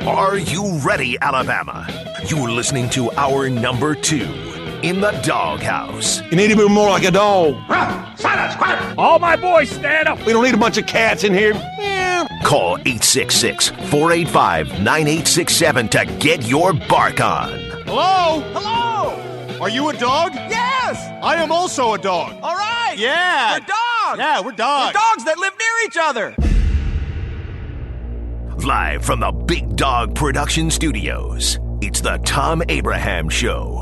Are you ready, Alabama? You're listening to our number 2 in the doghouse. You need to be more like a dog. Silence, quiet! All my boys, stand up. We don't need a bunch of cats in here. Call 866-485-9867 to get your bark on. Hello? Hello! Are you a dog? Yes! I am also a dog. All right! Yeah! We're dogs! Yeah, we're dogs. We're dogs that live near each other! Live from the Big Dog Production Studios, it's the Tom Abraham Show.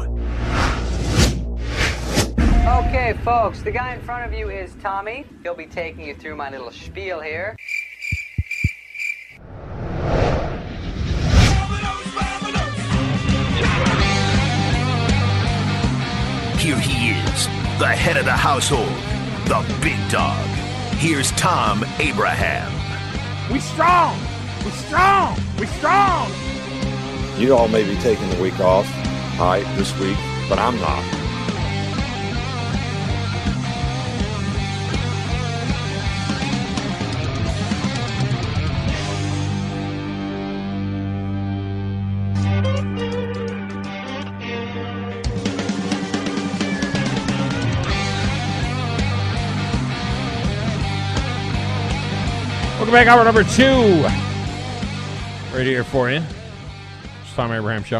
Okay, folks, the guy in front of you is Tommy. He'll be taking you through my little spiel here. Here he is, the head of the household, the big dog. Here's Tom Abraham. We strong. We strong. We strong. You all may be taking the week off, this week, but I'm not. Welcome back, hour number 2. Right here for you. It's Tom Abraham Show.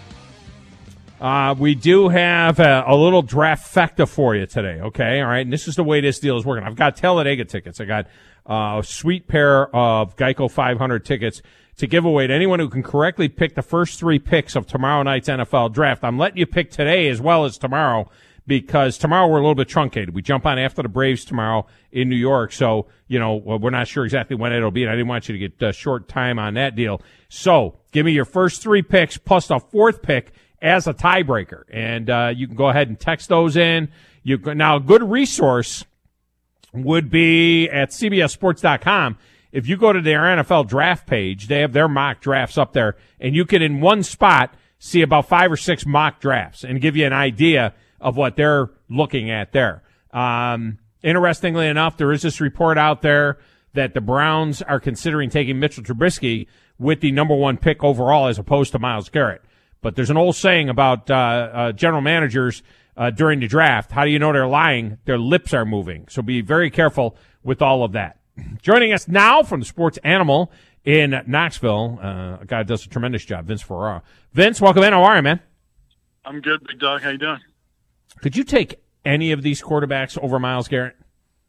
We do have a little draft-fecta for you today, okay? All right, and this is the way this deal is working. I've got Talladega tickets. I got a sweet pair of Geico 500 tickets to give away to anyone who can correctly pick the first 3 picks of tomorrow night's NFL draft. I'm letting you pick today as well as tomorrow, because tomorrow we're a little bit truncated. We jump on after the Braves tomorrow in New York, so, we're not sure exactly when it'll be, and I didn't want you to get short time on that deal. So, give me your first 3 picks plus a 4th pick as a tiebreaker, and you can go ahead and text those in. Now, a good resource would be at CBSSports.com. If you go to their NFL draft page, they have their mock drafts up there, and you can, in one spot, see about 5 or 6 mock drafts and give you an idea of what they're looking at there. Interestingly enough, there is this report out there that the Browns are considering taking Mitchell Trubisky with the number 1 pick overall as opposed to Myles Garrett. But there's an old saying about general managers during the draft. How do you know they're lying? Their lips are moving. So be very careful with all of that. Joining us now from the Sports Animal in Knoxville, a guy who does a tremendous job, Vince Ferrara. Vince, welcome in. How are you, man? I'm good, Big Dog. How you doing? Could you take any of these quarterbacks over Myles Garrett?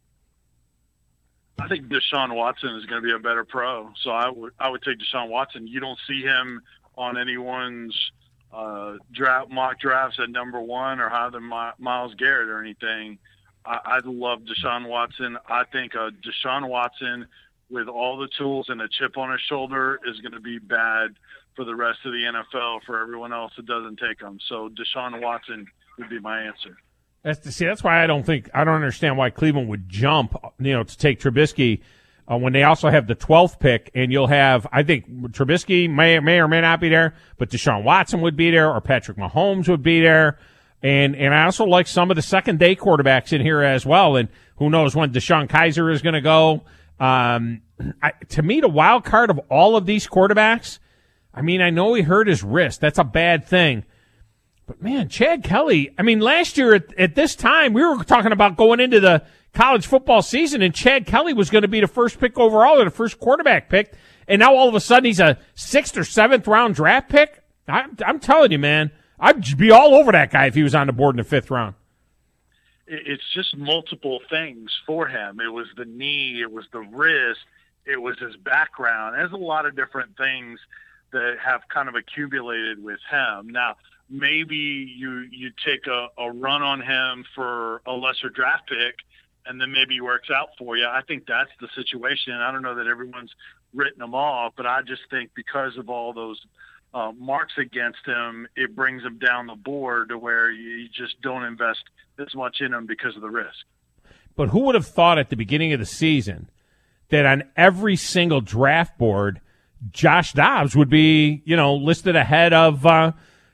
I think Deshaun Watson is going to be a better pro, so I would take Deshaun Watson. You don't see him on anyone's mock drafts at number 1 or higher than Myles Garrett or anything. I love Deshaun Watson. I think Deshaun Watson with all the tools and a chip on his shoulder is going to be bad for the rest of the NFL for everyone else that doesn't take him. So Deshaun Watson would be my answer. That's why I don't understand why Cleveland would jump, to take Trubisky when they also have the 12th pick, and you'll have, I think Trubisky may or may not be there, but Deshaun Watson would be there, or Patrick Mahomes would be there, and I also like some of the second day quarterbacks in here as well, and who knows when Deshaun Kaiser is going to go. To me, the wild card of all of these quarterbacks, I know he hurt his wrist. That's a bad thing. But, man, Chad Kelly, last year at this time, we were talking about going into the college football season, and Chad Kelly was going to be the first pick overall or the first quarterback pick, and now all of a sudden he's a 6th or 7th round draft pick? I'm telling you, man, I'd be all over that guy if he was on the board in the 5th round. It's just multiple things for him. It was the knee, it was the wrist, it was his background. There's a lot of different things that have kind of accumulated with him. Now, maybe you take a run on him for a lesser draft pick, and then maybe he works out for you. I think that's the situation. I don't know that everyone's written him off, but I just think because of all those marks against him, it brings him down the board to where you just don't invest as much in him because of the risk. But who would have thought at the beginning of the season that on every single draft board, Josh Dobbs would be, listed ahead of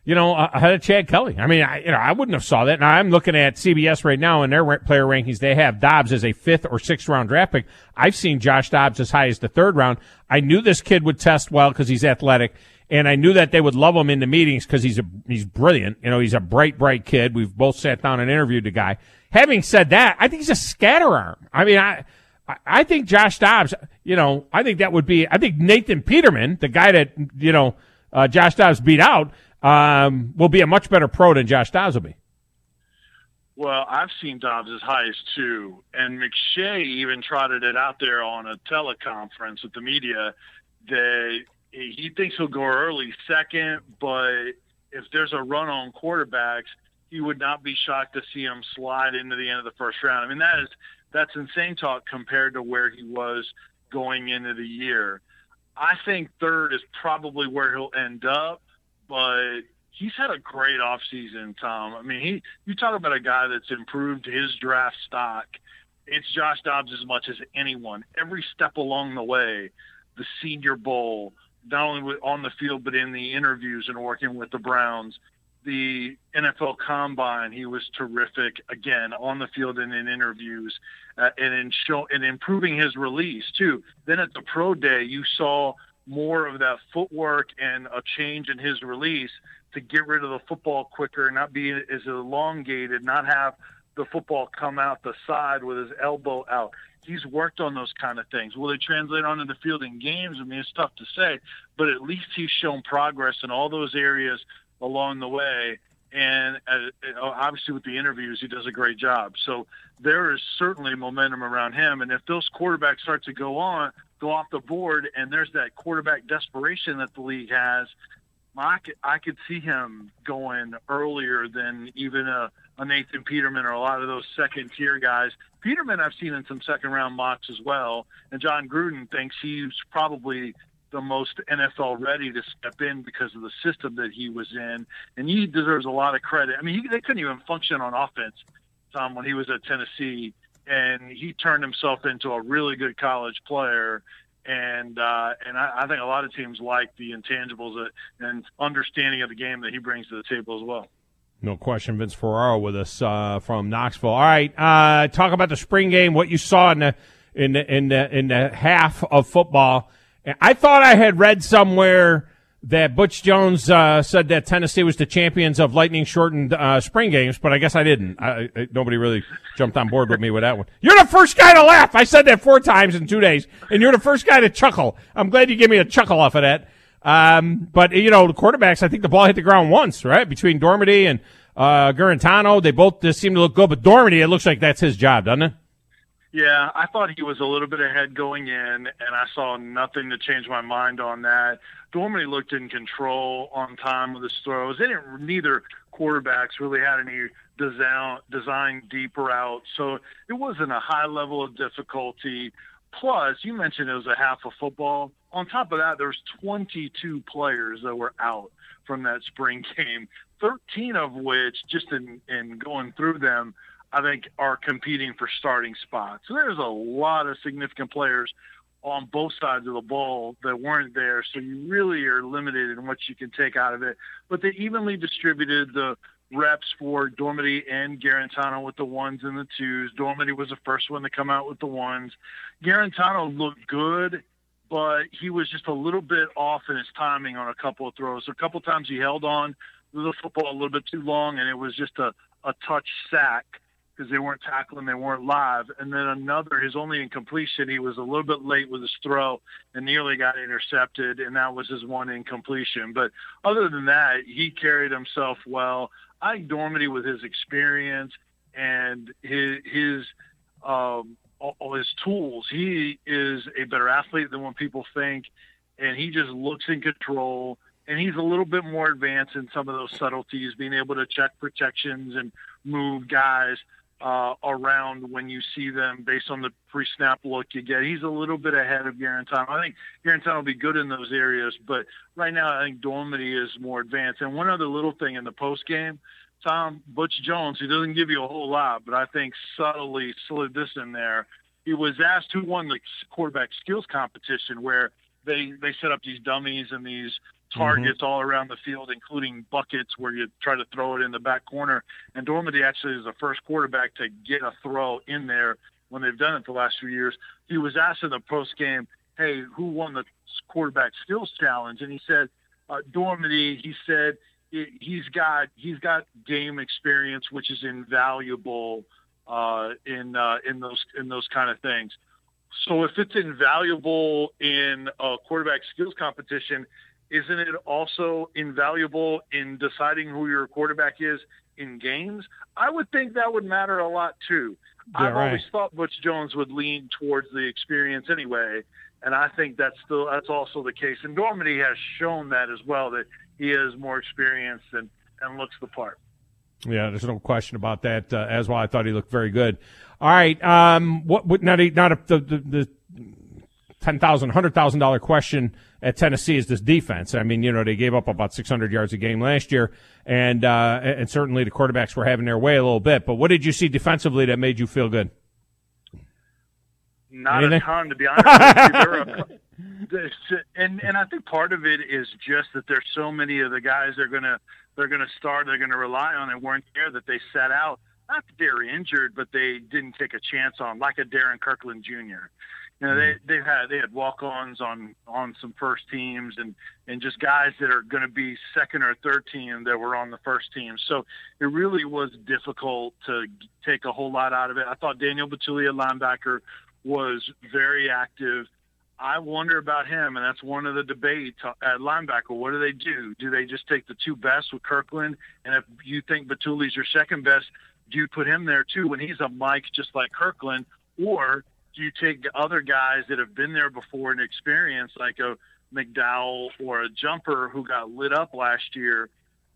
ahead of Chad Kelly. I mean, I wouldn't have saw that. Now I'm looking at CBS right now, and their player rankings, they have Dobbs as a 5th or 6th round draft pick. I've seen Josh Dobbs as high as the 3rd round. I knew this kid would test well because he's athletic, and I knew that they would love him in the meetings because he's brilliant. He's a bright kid. We've both sat down and interviewed the guy. Having said that, I think he's a scatter arm. I mean, I think Josh Dobbs, I think Nathan Peterman, the guy that, Josh Dobbs beat out, will be a much better pro than Josh Dobbs will be. Well, I've seen Dobbs as high as 2, and McShay even trotted it out there on a teleconference with the media that he thinks he'll go early 2nd, but if there's a run on quarterbacks, he would not be shocked to see him slide into the end of the 1st round. I mean, that's insane talk compared to where he was going into the year. I think 3rd is probably where he'll end up, but he's had a great offseason, Tom. I mean, you talk about a guy that's improved his draft stock. It's Josh Dobbs as much as anyone. Every step along the way, the Senior Bowl, not only on the field but in the interviews and working with the Browns, the NFL Combine, he was terrific, again, on the field and in interviews, and improving his release, too. Then at the Pro Day, you saw more of that footwork and a change in his release to get rid of the football quicker, not be as elongated, not have the football come out the side with his elbow out. He's worked on those kind of things. Will they translate onto the field in games? I mean, it's tough to say, but at least he's shown progress in all those areas along the way. And obviously with the interviews, he does a great job. So there is certainly momentum around him. And if those quarterbacks start to go off the board, and there's that quarterback desperation that the league has, I could see him going earlier than even a Nathan Peterman or a lot of those second-tier guys. Peterman I've seen in some second-round mocks as well, and John Gruden thinks he's probably the most NFL ready to step in because of the system that he was in, and he deserves a lot of credit. I mean, they couldn't even function on offense, Tom, when he was at Tennessee, and he turned himself into a really good college player. And I think a lot of teams like the intangibles and understanding of the game that he brings to the table as well. No question. Vince Ferraro with us from Knoxville. All right, talk about the spring game. What you saw in the half of football. I thought I had read somewhere that Butch Jones said that Tennessee was the champions of lightning-shortened spring games, but I guess I didn't. Nobody really jumped on board with me with that one. You're the first guy to laugh. I said that 4 times in 2 days, and you're the first guy to chuckle. I'm glad you gave me a chuckle off of that. But, the quarterbacks, I think the ball hit the ground once, right? Between Dormady and Guarantano, they both just seem to look good. But Dormady, it looks like that's his job, doesn't it? Yeah, I thought he was a little bit ahead going in, and I saw nothing to change my mind on that. Dormady looked in control on time with his throws. Neither quarterbacks really had any design deep routes, so it wasn't a high level of difficulty. Plus, you mentioned it was a half of football. On top of that, there's 22 players that were out from that spring game, 13 of which, just in going through them, I think are competing for starting spots. So there's a lot of significant players on both sides of the ball that weren't there. So you really are limited in what you can take out of it. But they evenly distributed the reps for Dormady and Guarantano with the 1s and the 2s. Dormady was the first one to come out with the 1s. Guarantano looked good, but he was just a little bit off in his timing on a couple of throws. So a couple of times he held on to the football a little bit too long, and it was just a touch sack, because they weren't tackling, they weren't live. And then his only incompletion, he was a little bit late with his throw and nearly got intercepted, and that was his one incompletion. But other than that, he carried himself well. I think Dormady, with his experience and his tools, he is a better athlete than what people think, and he just looks in control. And he's a little bit more advanced in some of those subtleties, being able to check protections and move guys around when you see them based on the pre-snap look you get. He's a little bit ahead of Guarantano. I think Guarantano will be good in those areas, but right now I think Dormady is more advanced. And one other little thing in the post-game, Tom, Butch Jones, who doesn't give you a whole lot, but I think subtly slid this in there. He was asked who won the quarterback skills competition, where they set up these dummies and these targets all around the field, including buckets where you try to throw it in the back corner. And Dormady actually is the first quarterback to get a throw in there when they've done it the last few years. He was asked in the post game, hey, who won the quarterback skills challenge? And he said, Dormady. He said he's got game experience, which is invaluable in those kind of things. So if it's invaluable in a quarterback skills competition, isn't it also invaluable in deciding who your quarterback is in games? I would think that would matter a lot too. Yeah, I've always thought Butch Jones would lean towards the experience anyway, and I think that's also the case. And Dormady has shown that as well, that he is more experienced and looks the part. Yeah, there's no question about that. As well, I thought he looked very good. All right, not the $10,000, $100,000 question at Tennessee is this defense. I mean, they gave up about 600 yards a game last year, and certainly the quarterbacks were having their way a little bit. But what did you see defensively that made you feel good? Not a ton, to be honest with you. And I think part of it is just that there's so many of the guys they're gonna start, they're gonna rely on, and weren't there, that they sat out. Not that they were injured, but they didn't take a chance on, like a Darren Kirkland Jr. They had walk-ons on some first teams and just guys that are going to be second or third team that were on the first team. So it really was difficult to take a whole lot out of it. I thought Daniel Batulia, linebacker, was very active. I wonder about him, and that's one of the debates at linebacker. What do they do? Do they just take the two best with Kirkland? And if you think Batulia's your second best, do you put him there too when he's a Mike just like Kirkland? Or do you take other guys that have been there before and experienced, like a McDowell or a Jumper who got lit up last year,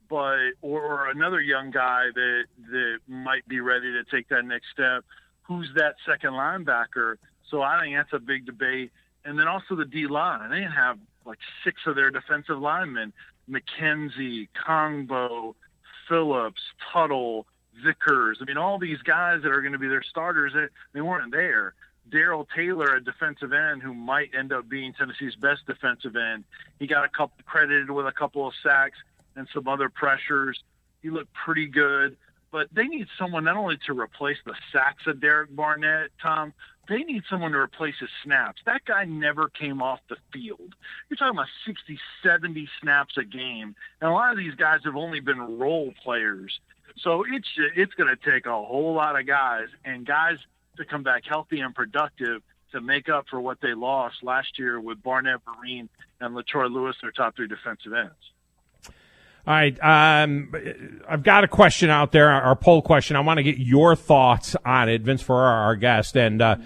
or another young guy that might be ready to take that next step? Who's that second linebacker? So I think that's a big debate. And then also the D-line. They have like 6 of their defensive linemen: McKenzie, Kongbo, Phillips, Tuttle, Vickers. I mean, all these guys that are going to be their starters, they weren't there. Darrell Taylor, a defensive end who might end up being Tennessee's best defensive end. He got credited with a couple of sacks and some other pressures. He looked pretty good. But they need someone not only to replace the sacks of Derek Barnett, Tom, they need someone to replace his snaps. That guy never came off the field. You're talking about 60, 70 snaps a game. And a lot of these guys have only been role players. So it's going to take a whole lot of guys, and guys to come back healthy and productive to make up for what they lost last year with Barnett, Vereen, and LaTroy Lewis, their top 3 defensive ends. All right, I've got a question out there, our poll question. I want to get your thoughts on it, Vince Ferrara, our guest. And I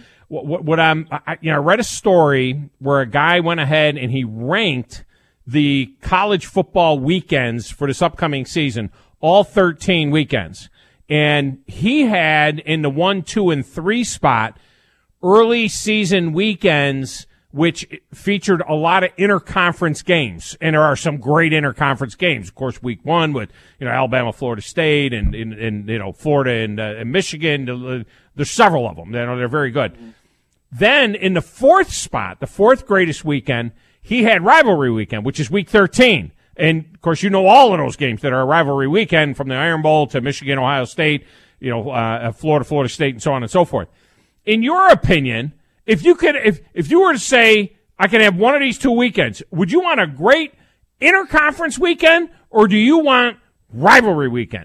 read a story where a guy went ahead and he ranked the college football weekends for this upcoming season, all 13 weekends. And he had in the 1, 2, and 3 spot early season weekends, which featured a lot of interconference games. And there are some great interconference games. Of course, week 1 with, Alabama, Florida State, and Florida and Michigan. There's several of them. They're very good. Mm-hmm. Then in the 4th spot, the 4th greatest weekend, he had rivalry weekend, which is week 13. And, of course, all of those games that are a rivalry weekend, from the Iron Bowl to Michigan, Ohio State, Florida State, and so on and so forth. In your opinion, if you were to say, I can have one of these 2 weekends, would you want a great interconference weekend, or do you want rivalry weekend?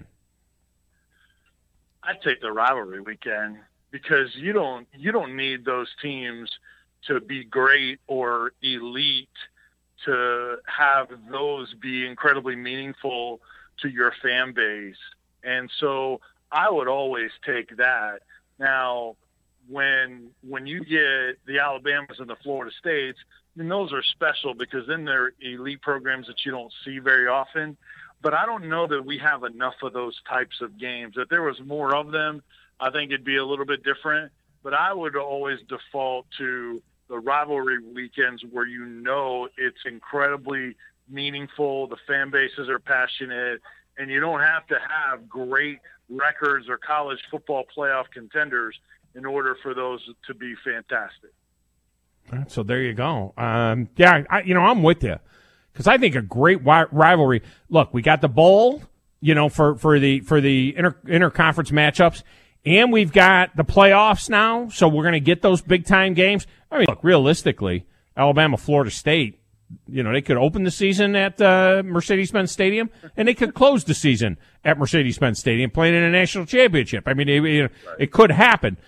I'd take the rivalry weekend, because you don't need those teams to be great or elite to have those be incredibly meaningful to your fan base. And so I would always take that. Now, when you get the Alabamas and the Florida States, then those are special, because then they're elite programs that you don't see very often. But I don't know that we have enough of those types of games. If there was more of them, I think it'd be a little bit different. But I would always default to the rivalry weekends where it's incredibly meaningful, the fan bases are passionate, and you don't have to have great records or college football playoff contenders in order for those to be fantastic. So there you go. I'm with you, because I think a great rivalry. Look, we got the bowl, for the interconference matchups, and we've got the playoffs now. So we're going to get those big time games. I mean, look, realistically, Alabama, Florida State. They could open the season at Mercedes-Benz Stadium, and they could close the season at Mercedes-Benz Stadium, playing in a national championship. I mean, it could happen.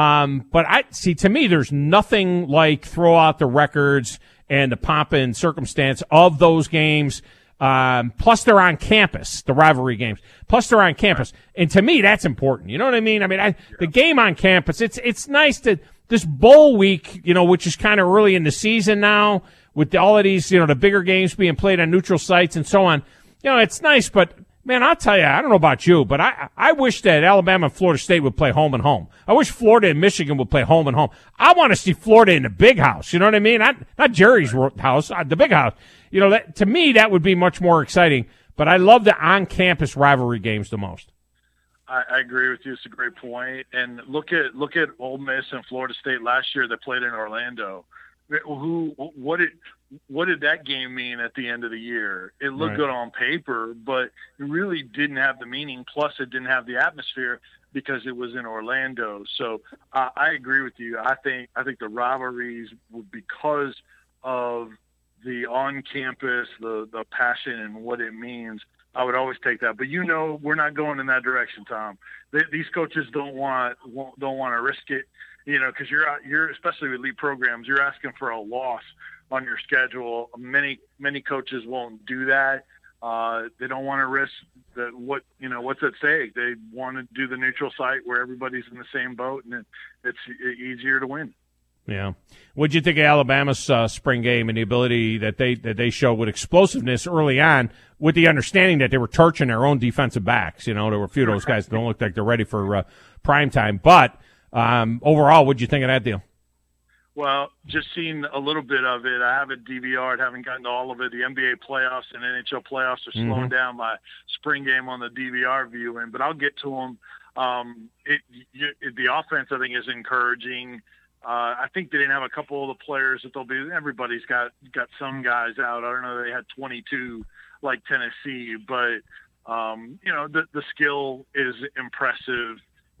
But to me, there's nothing like throw out the records and the pomp and circumstance of those games. Plus, they're on campus, the rivalry games. Plus, they're on campus, and to me, that's important. You know what I mean? I mean, the game on campus. It's nice to this bowl week, which is kind of early in the season now. With all of these, the bigger games being played on neutral sites and so on, it's nice. But, man, I'll tell you, I don't know about you, but I wish that Alabama and Florida State would play home and home. I wish Florida and Michigan would play home and home. I want to see Florida in the big house. You know what I mean? Not Jerry's house, the big house. To me, that would be much more exciting. But I love the on-campus rivalry games the most. I agree with you. It's a great point. And look at Ole Miss and Florida State last year. They played in Orlando. What did that game mean at the end of the year? It looked good on paper, but it really didn't have the meaning. Plus, it didn't have the atmosphere because it was in Orlando. So I agree with you. I think the rivalries, because of the on-campus, the passion and what it means, I would always take that. But we're not going in that direction, Tom. These coaches don't want to risk it. Because you're especially with elite programs, you're asking for a loss on your schedule. Many coaches won't do that. They don't want to risk what's at stake. They want to do the neutral site where everybody's in the same boat, and it's easier to win. Yeah. What'd you think of Alabama's spring game and the ability that they showed with explosiveness early on, with the understanding that they were torching their own defensive backs? There were a few of those guys that don't look like they're ready for prime time, but. Overall, what'd you think of that deal? Well, just seeing a little bit of it. I haven't DVR'd, haven't gotten to all of it. The NBA playoffs and NHL playoffs are slowing down my spring game on the DVR viewing, but I'll get to them. The offense, I think, is encouraging. I think they didn't have a couple of the players that they'll be. Everybody's got some guys out. I don't know. They had 22 like Tennessee, but the skill is impressive.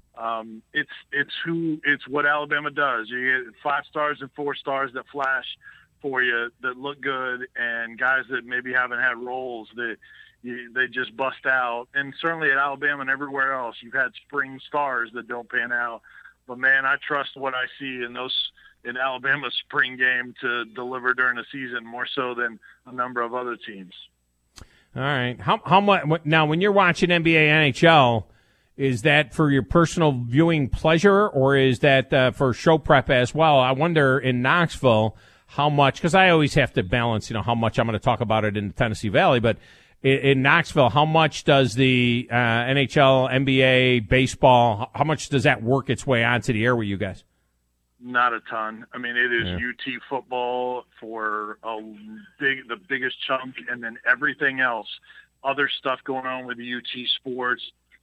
It's what Alabama does. You get 5 stars and 4 stars that flash for you, that look good, and guys that maybe haven't had roles that they just bust out. And certainly at Alabama and everywhere else, you've had spring stars that don't pan out. But man, I trust what I see in Alabama's spring game to deliver during the season more so than a number of other teams. All right. How much now when you're watching NBA, NHL? Is that for your personal viewing pleasure, or is that for show prep as well? I wonder in Knoxville how much, because I always have to balance, how much I'm going to talk about it in the Tennessee Valley, but in Knoxville, how much does the NHL, NBA, baseball, how much does that work its way onto the air with you guys? Not a ton. I mean, it is UT football for the biggest chunk, and then everything else, other stuff going on with UT sports,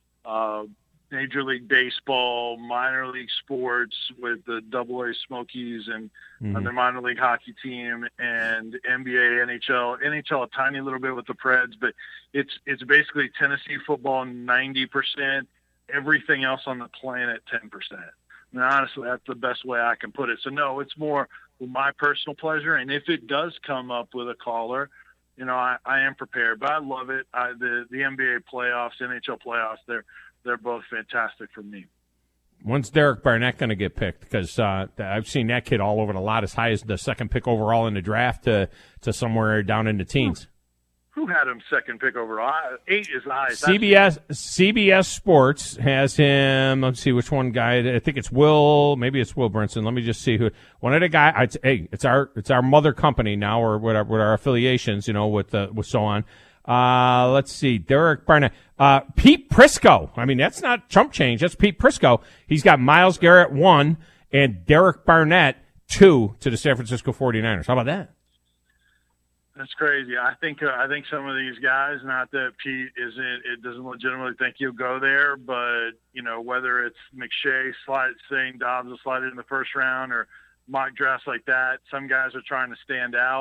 Major League Baseball, minor league sports with the AA Smokies and their minor league hockey team, and NBA, NHL a tiny little bit with the Preds, but it's basically Tennessee football 90%, everything else on the planet 10%. And honestly, that's the best way I can put it. So no, it's more my personal pleasure, and if it does come up with a caller, I am prepared, but I love it. The NBA playoffs, NHL playoffs, they're both fantastic for me. When's Derek Barnett going to get picked? Because I've seen that kid all over the lot, as high as the second pick overall in the draft to somewhere down in the teens. Who had him second pick overall? 8 is the highest. CBS Sports has him. Let's see which one guy. I think it's Will. Maybe it's Will Brinson. Let me just see who. One of the guys. It's our mother company now, or with our affiliations, with so on. Let's see. Derek Barnett. Pete Prisco. I mean, that's not chump change. That's Pete Prisco. He's got Myles Garrett 1 and Derek Barnett 2 to the San Francisco 49ers. How about that? That's crazy. I think some of these guys, not that Pete doesn't legitimately think he'll go there, but whether it's McShay saying Dobbs will slide it in the first round or mock drafts like that, some guys are trying to stand out,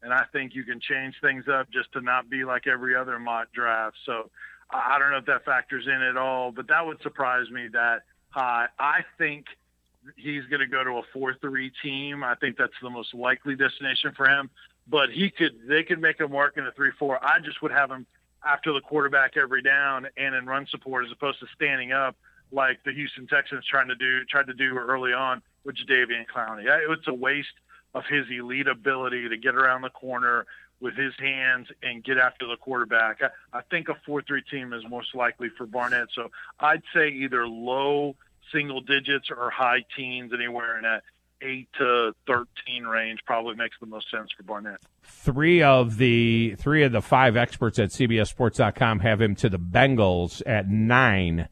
and I think you can change things up just to not be like every other mock draft. So I don't know if that factors in at all, but that would surprise me that high. I think he's going to go to a 4-3 team. I think that's the most likely destination for him. But they could make him work in a 3-4. I just would have him after the quarterback every down and in run support as opposed to standing up like the Houston Texans tried to do early on with Jadeveon Clowney. It's a waste of his elite ability to get around the corner with his hands and get after the quarterback. I think a 4-3 team is most likely for Barnett. So I'd say either low single digits or high teens, anywhere in that 8 to 13 range probably makes the most sense for Barnett. Three of the 5 experts at CBSSports.com have him to the Bengals at 9.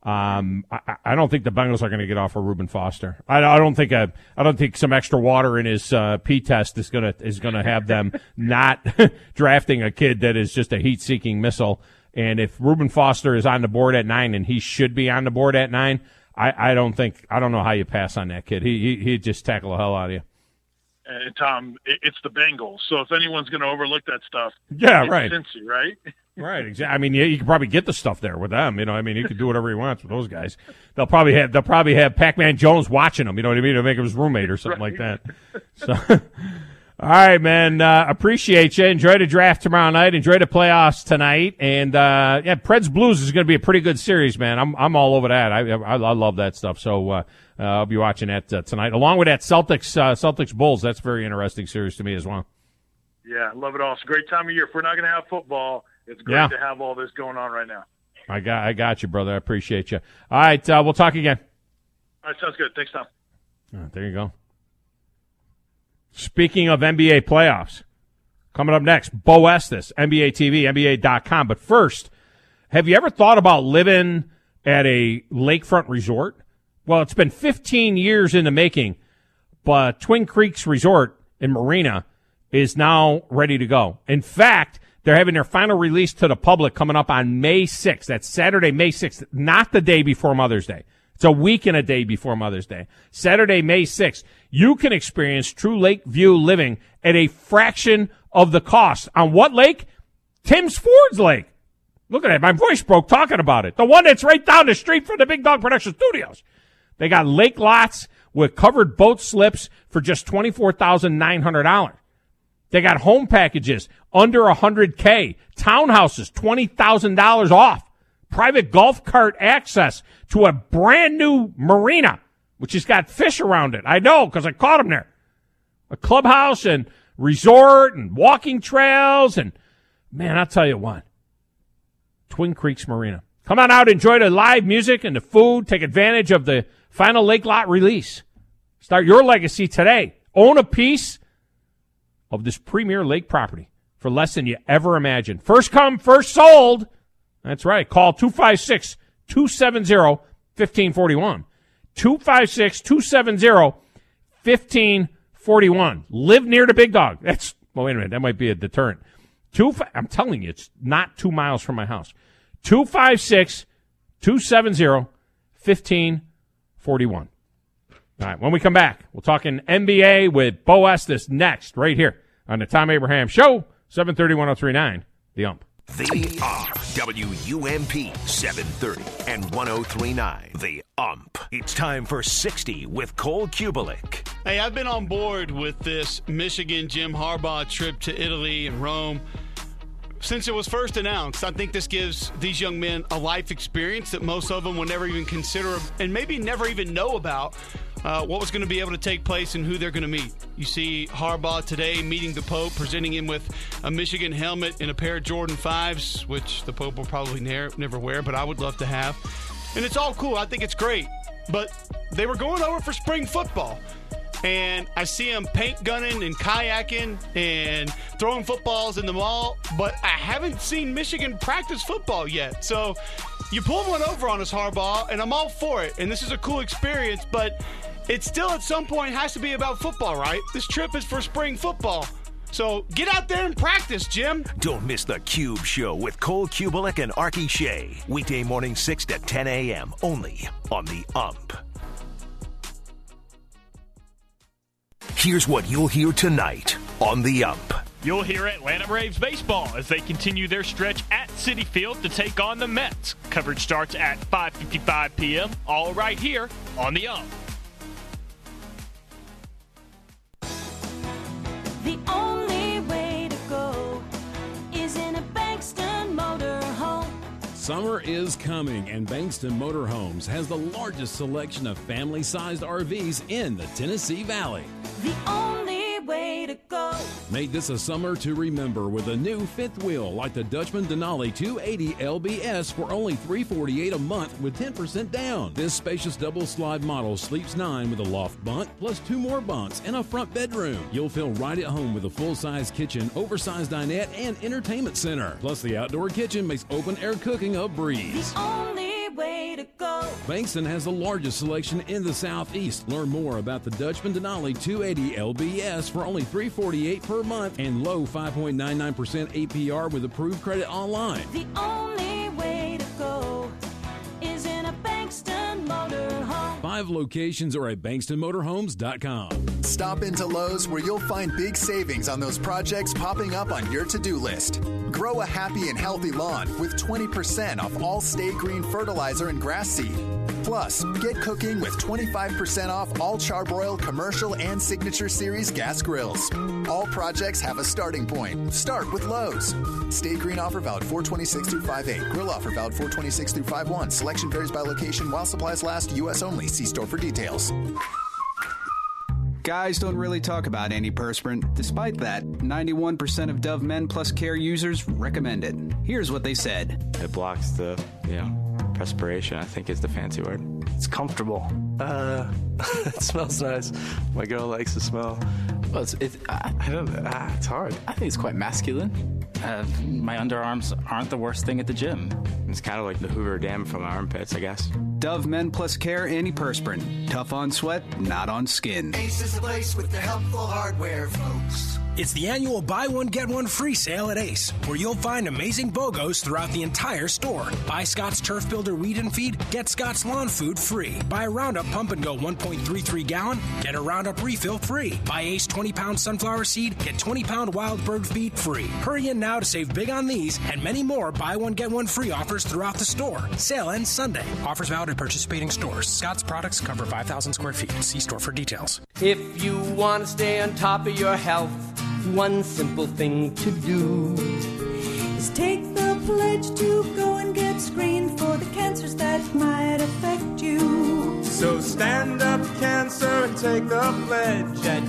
I don't think the Bengals are going to get off of Reuben Foster. I don't think some extra water in his P test is gonna have them not drafting a kid that is just a heat-seeking missile. And if Reuben Foster is on the board at 9, and he should be on the board at 9, I don't know how you pass on that kid. He'd just tackle the hell out of you. And Tom, it's the Bengals, so if anyone's going to overlook that stuff, yeah, right, Cincy, right? Right, exactly. I mean, you could probably get the stuff there with them. You know, I mean, you could do whatever he wants with those guys. They'll probably have Pac-Man Jones watching him. You know what I mean? To make him his roommate or something like that. So, all right, man. Appreciate you. Enjoy the draft tomorrow night. Enjoy the playoffs tonight. And Preds Blues is going to be a pretty good series, man. I'm all over that. I love that stuff. So I'll be watching that tonight, along with that Celtics Bulls. That's a very interesting series to me as well. Yeah, love it all. It's a great time of year. If we're not going to have football, it's great to have all this going on right now. I got you, brother. I appreciate you. All right, we'll talk again. All right, sounds good. Thanks, Tom. There you go. Speaking of NBA playoffs, coming up next, Bo Estes, NBA TV, NBA.com. But first, have you ever thought about living at a lakefront resort? Well, it's been 15 years in the making, but Twin Creeks Resort in Marina is now ready to go. In fact, they're having their final release to the public coming up on May 6th. That's Saturday, May 6th, not the day before Mother's Day. It's a week and a day before Mother's Day. Saturday, May 6th. You can experience true lake view living at a fraction of the cost. On what lake? Tim's Ford's Lake. Look at that. My voice broke talking about it. The one that's right down the street from the Big Dog Production Studios. They got lake lots with covered boat slips for just $24,900. They got home packages under $100K, townhouses $20,000 off, private golf cart access to a brand new marina, which has got fish around it. I know because I caught them there. A clubhouse and resort and walking trails. And, man, I'll tell you what, Twin Creeks Marina. Come on out, enjoy the live music and the food. Take advantage of the final lake lot release. Start your legacy today. Own a piece of this premier lake property for less than you ever imagined. First come, first sold. That's right. Call 256-270-1541. 256-270-1541. Live near the Big Dog. Wait a minute. That might be a deterrent. I'm telling you, it's not 2 miles from my house. 256-270-1541. All right, when we come back, we'll talk in NBA with Bo Estes next, right here on the Tom Abraham Show, 730-1039, The Ump. The Ump, WUMP 730 and 1039, The Ump. It's time for 60 with Cole Kubelik. Hey, I've been on board with this Michigan Jim Harbaugh trip to Italy and Rome since it was first announced. I think this gives these young men a life experience that most of them will never even consider and maybe never even know about. What was going to be able to take place and who they're going to meet. You see Harbaugh today meeting the Pope, presenting him with a Michigan helmet and a pair of Jordan 5s, which the Pope will probably never wear, but I would love to have. And it's all cool. I think it's great. But they were going over for spring football. And I see them paint gunning and kayaking and throwing footballs in the mall, but I haven't seen Michigan practice football yet. So you pulled one over on us, Harbaugh, and I'm all for it. And this is a cool experience, but it still at some point has to be about football, right? This trip is for spring football. So get out there and practice, Jim. Don't miss the Cube Show with Cole Kubelik and Archie Shea. Weekday morning 6 to 10 a.m. only on The Ump. Here's what you'll hear tonight on The Ump. You'll hear Atlanta Braves baseball as they continue their stretch at Citi Field to take on the Mets. Coverage starts at 5:55 p.m., all right here on the UMP. The only way to go is in a Bankston Motorhome. Summer is coming, and Bankston Motorhomes has the largest selection of family-sized RVs in the Tennessee Valley. The only way to go. Make this a summer to remember with a new fifth wheel like the Dutchman Denali 280 LBS for only $348 a month with 10% down. This spacious double slide model sleeps 9 with a loft bunk plus 2 more bunks and a front bedroom. You'll feel right at home with a full-size kitchen, oversized dinette, and entertainment center. Plus the outdoor kitchen makes open-air cooking a breeze. The only way to go. Bankston has the largest selection in the Southeast. Learn more about the Dutchman Denali 280 LBS for only $348 per month and low 5.99% APR with approved credit online. The only way to go is in a Bankston Motorhome. 5 locations or at BankstonMotorhomes.com. Stop into Lowe's where you'll find big savings on those projects popping up on your to-do list. Grow a happy and healthy lawn with 20% off all Stay Green fertilizer and grass seed. Plus, get cooking with 25% off all Charbroil commercial and Signature Series gas grills. All projects have a starting point. Start with Lowe's. Stay Green offer valid 4/26 through 5/8. Grill offer valid 4/26 through 5/1. Selection varies by location while supplies last. U.S. only. See store for details. Guys don't really talk about antiperspirant. Despite that, 91% of Dove Men Plus Care users recommend it. Here's what they said. It blocks the, perspiration, I think is the fancy word. It's comfortable. It smells nice. My girl likes the smell. Well, I don't know. It's hard. I think it's quite masculine. My underarms aren't the worst thing at the gym. It's kind of like the Hoover Dam from my armpits, I guess. Dove Men Plus Care Antiperspirant. Tough on sweat, not on skin. Ace is the place with the helpful hardware, folks. It's the annual buy one, get one free sale at Ace, where you'll find amazing BOGOs throughout the entire store. Buy Scott's Turf Builder Weed and Feed, get Scott's Lawn Food free. Buy a Roundup Pump and Go 1.33 gallon, get a Roundup Refill free. Buy Ace 20-pound sunflower seed, get 20-pound wild bird feed free. Hurry in now to save big on these and many more buy one, get one free offers throughout the store. Sale ends Sunday. Offers valid at participating stores. Scott's products cover 5,000 square feet. See store for details. If you want to stay on top of your health, one simple thing to do is take the pledge to go and get screened for the cancers that might affect you. So stand up, cancer, and take the pledge at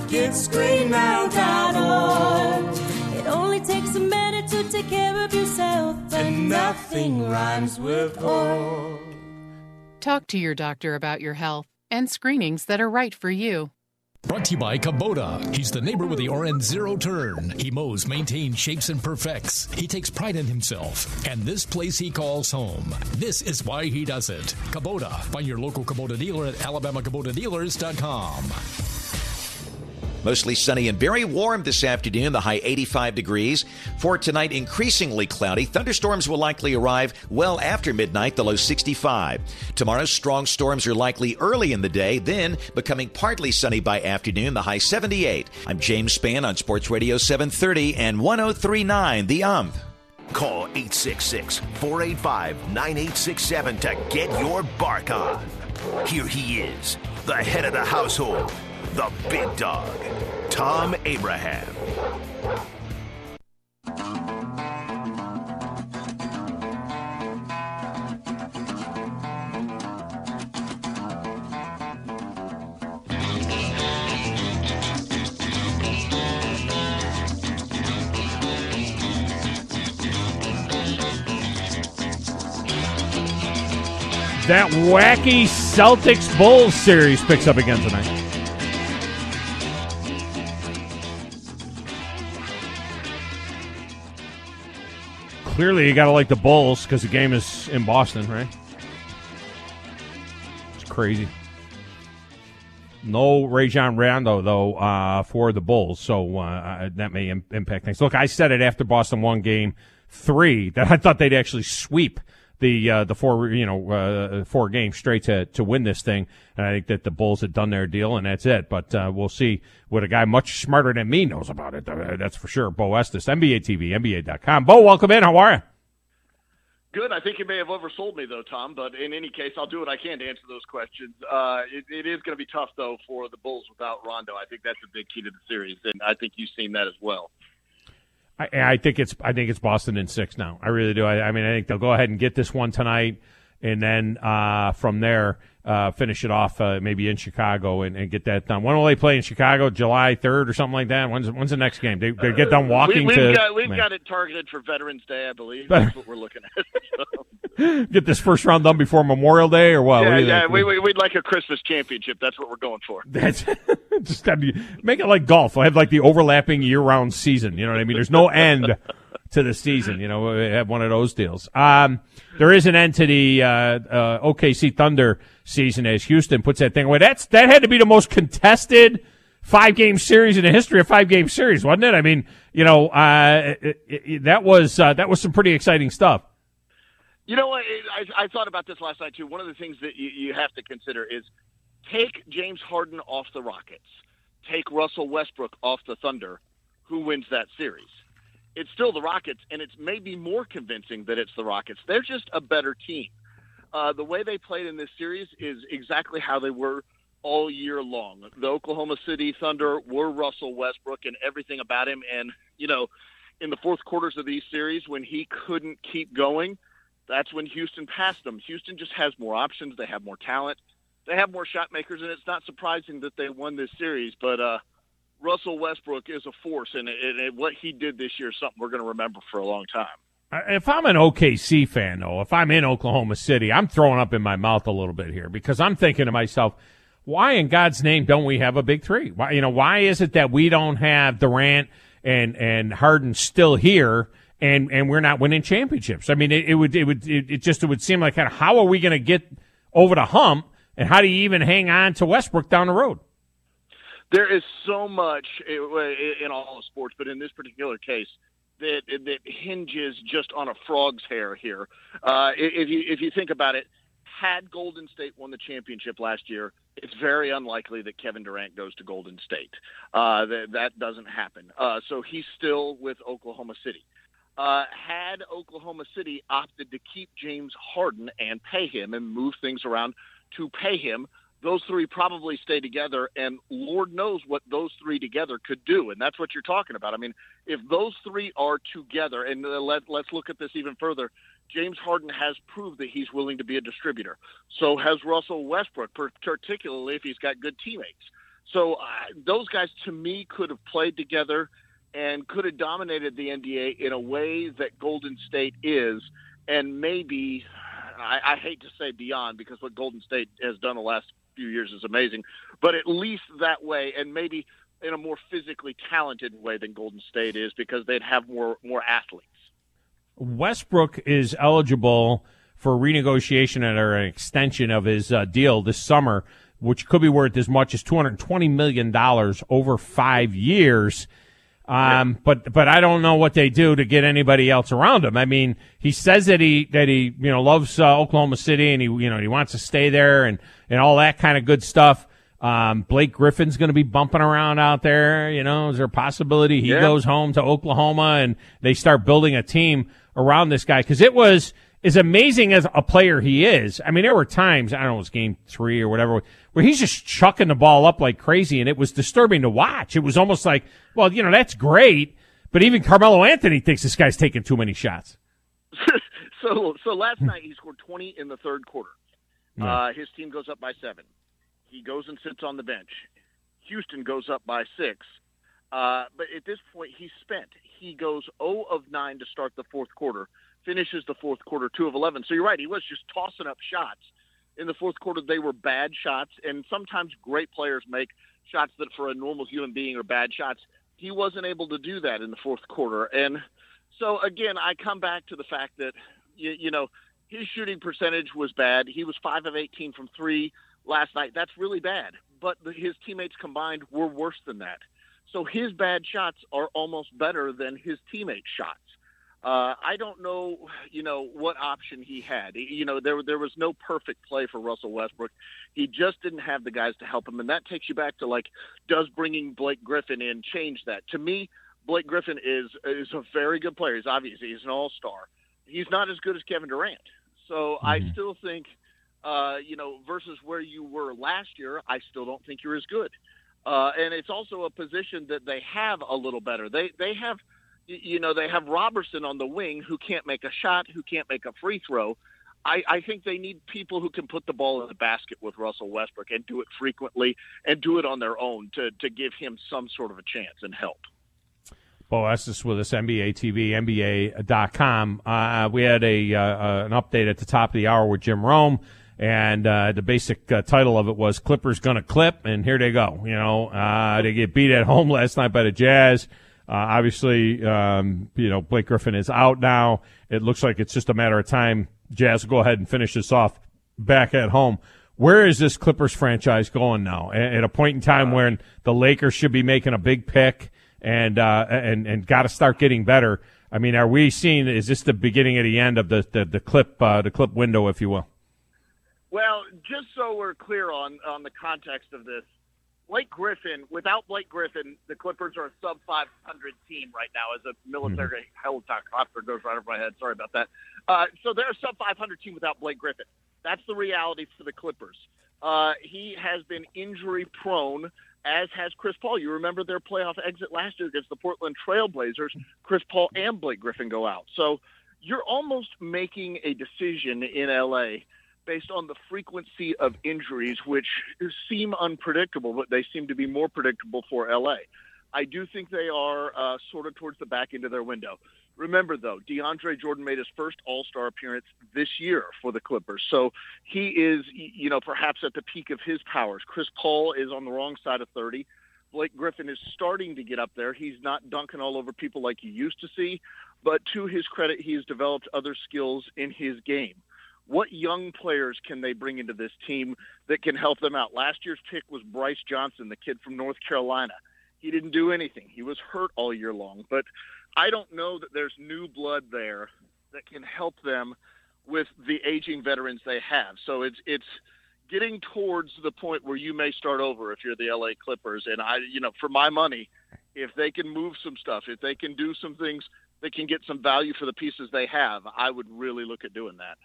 GetScreenedNow.org. It only takes a minute to take care of yourself, and nothing rhymes with org. Talk to your doctor about your health and screenings that are right for you. Brought to you by Kubota. He's the neighbor with the RN zero turn. He mows, maintains, shapes, and perfects. He takes pride in himself. And this place he calls home. This is why he does it. Kubota. Find your local Kubota dealer at AlabamaKubotaDealers.com. Mostly sunny and very warm this afternoon, the high 85 degrees. For tonight, increasingly cloudy. Thunderstorms will likely arrive well after midnight, the low 65. Tomorrow, strong storms are likely early in the day, then becoming partly sunny by afternoon, the high 78. I'm James Spann on Sports Radio 730 and 103.9 The UMP. Call 866-485-9867 to get your bark on. Here he is, the head of the household, the big dog, Tom Abraham. That wacky Celtics-Bulls series picks up again tonight. Clearly, you got to like the Bulls because the game is in Boston, right? It's crazy. No Rajon Rondo, though, for the Bulls, so that may impact things. Look, I said it after Boston won Game 3 that I thought they'd actually sweep the 4 games straight to win this thing. And I think that the Bulls had done their deal, and that's it. But we'll see what a guy much smarter than me knows about it. That's for sure. Bo Estes, NBA TV, NBA.com. Bo, welcome in. How are you? Good. I think you may have oversold me, though, Tom. But in any case, I'll do what I can to answer those questions. It is going to be tough, though, for the Bulls without Rondo. I think that's a big key to the series, and I think you've seen that as well. I think it's Boston in 6 now. I really do. I mean, I think they'll go ahead and get this one tonight, and then from there finish it off maybe in Chicago and get that done. When will they play in Chicago? July 3rd or something like that? When's the next game? They get done walking we've got it targeted for Veterans Day, I believe. That's what we're lking at. Get this first round done before Memorial Day or what? We'd like a Christmas championship. That's what we're going for. That's just make it like golf. I have like the overlapping year-round season. You know what I mean? There's no end to the season. You know, we have one of those deals. There is an end to the OKC Thunder season as Houston puts that thing away. That had to be the most contested 5-game series in the history of 5-game series, wasn't it? I mean, you know, that was some pretty exciting stuff. You know what? I thought about this last night, too. One of the things that you have to consider is take James Harden off the Rockets. Take Russell Westbrook off the Thunder. Who wins that series? It's still the Rockets, and it's maybe more convincing that it's the Rockets. They're just a better team. The way they played in this series is exactly how they were all year long. The Oklahoma City Thunder were Russell Westbrook and everything about him. And, you know, in the fourth quarters of these series, when he couldn't keep going, that's when Houston passed them. Houston just has more options. They have more talent. They have more shot makers, and it's not surprising that they won this series. But Russell Westbrook is a force, and what he did this year is something we're going to remember for a long time. If I'm an OKC fan, though, if I'm in Oklahoma City, I'm throwing up in my mouth a little bit here because I'm thinking to myself, why in God's name don't we have a big three? Why is it that we don't have Durant and Harden still here and we're not winning championships? I mean, it would seem like how are we going to get over the hump, and how do you even hang on to Westbrook down the road? There is so much in all of sports, but in this particular case, that hinges just on a frog's hair here. If you think about it, had Golden State won the championship last year, it's very unlikely that Kevin Durant goes to Golden State. That doesn't happen. So he's still with Oklahoma City. Had Oklahoma City opted to keep James Harden and pay him and move things around to pay him, those three probably stay together, and Lord knows what those three together could do, and that's what you're talking about. I mean, if those three are together, and let's look at this even further, James Harden has proved that he's willing to be a distributor. So has Russell Westbrook, particularly if he's got good teammates. So those guys, to me, could have played together and could have dominated the NBA in a way that Golden State is, and maybe, I hate to say beyond, because what Golden State has done the last few years is amazing, but at least that way, and maybe in a more physically talented way than Golden State is, because they'd have more athletes. Westbrook is eligible for renegotiation or an extension of his deal this summer, which could be worth as much as $220 million over 5 years. But I don't know what they do to get anybody else around him. I mean, he says that he loves Oklahoma City and he wants to stay there and all that kind of good stuff. Blake Griffin's going to be bumping around out there. Is there a possibility he goes home to Oklahoma and they start building a team around this guy? Because it was as amazing as a player he is. I mean, there were times, I don't know, it was game 3 or whatever, where he's just chucking the ball up like crazy, and it was disturbing to watch. It was almost like, well, that's great, but even Carmelo Anthony thinks this guy's taking too many shots. So last night he scored 20 in the third quarter. His team goes up by 7. He goes and sits on the bench. Houston goes up by 6. But at this point, he's spent. He goes 0 of 9 to start the fourth quarter, finishes the fourth quarter 2 of 11. So you're right, he was just tossing up shots. In the fourth quarter, they were bad shots, and sometimes great players make shots that for a normal human being are bad shots. He wasn't able to do that in the fourth quarter. And so, again, I come back to the fact that, his shooting percentage was bad. He was 5 of 18 from 3 last night. That's really bad. But his teammates combined were worse than that. So his bad shots are almost better than his teammates' shots. I don't know, what option he had. There was no perfect play for Russell Westbrook. He just didn't have the guys to help him, and that takes you back to, does bringing Blake Griffin in change that? To me, Blake Griffin is a very good player. He's an all-star. He's not as good as Kevin Durant. So I still think, versus where you were last year, I still don't think you're as good. And it's also a position that they have a little better. They have Robertson on the wing who can't make a shot, who can't make a free throw. I think they need people who can put the ball in the basket with Russell Westbrook and do it frequently and do it on their own to give him some sort of a chance and help. Bo Estes with us, NBA TV, NBA.com. We had an update at the top of the hour with Jim Rome, and the basic title of it was Clippers Gonna Clip, and here they go. They get beat at home last night by the Jazz. Obviously, Blake Griffin is out now. It looks like it's just a matter of time. Jazz will go ahead and finish this off back at home. Where is this Clippers franchise going now? At a point in time when the Lakers should be making a big pick and got to start getting better. I mean, are we seeing? Is this the beginning of the end of the clip window, if you will? Well, just so we're clear on the context of this. Without Blake Griffin, the Clippers are a sub-500 team right now as a military helicopter goes right over my head. Sorry about that. So they're a sub-500 team without Blake Griffin. That's the reality for the Clippers. He has been injury-prone, as has Chris Paul. You remember their playoff exit last year against the Portland Trail Blazers. Chris Paul and Blake Griffin go out. So you're almost making a decision in L.A. based on the frequency of injuries, which seem unpredictable, but they seem to be more predictable for L.A. I do think they are sort of towards the back end of their window. Remember, though, DeAndre Jordan made his first All-Star appearance this year for the Clippers, so he is, perhaps at the peak of his powers. Chris Paul is on the wrong side of 30. Blake Griffin is starting to get up there. He's not dunking all over people like you used to see, but to his credit, he has developed other skills in his game. What young players can they bring into this team that can help them out? Last year's pick was Bryce Johnson, the kid from North Carolina. He didn't do anything. He was hurt all year long. But I don't know that there's new blood there that can help them with the aging veterans they have. So it's getting towards the point where you may start over if you're the LA Clippers. And for my money, if they can move some stuff, if they can do some things that can get some value for the pieces they have, I would really look at doing that.